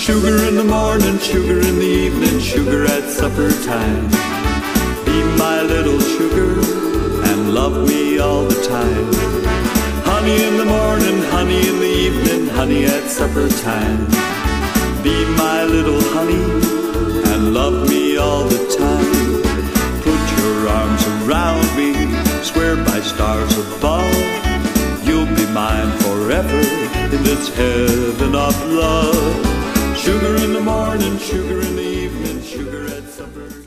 Sugar in the morning, sugar in the evening, sugar at supper time. Be my little sugar and love me all the time. Honey in the morning, honey in the evening, honey at supper time. Be my little honey and love me all the time. Put your arms around me, swear by stars above, you'll be mine forever in this heaven of love. Sugar in the morning, sugar in the evening, sugar at supper.